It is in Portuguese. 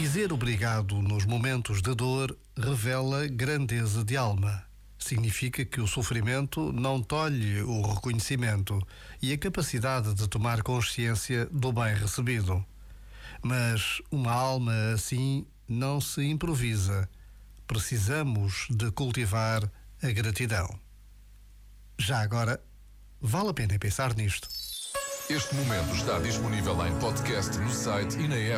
Dizer obrigado nos momentos de dor revela grandeza de alma. Significa que o sofrimento não tolhe o reconhecimento e a capacidade de tomar consciência do bem recebido. Mas uma alma assim não se improvisa. Precisamos de cultivar a gratidão. Já agora, vale a pena pensar nisto. Este momento está disponível em podcast no site e na app.